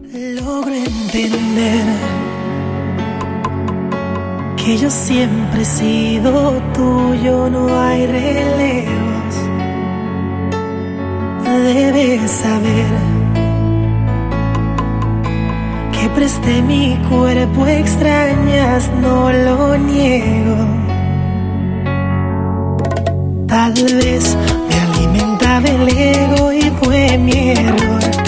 Logro entender que yo siempre he sido tuyo, no hay relevos. Debes saber que presté mi cuerpo, extrañas, no lo niego. Tal vez me alimentaba el ego y fue mi error.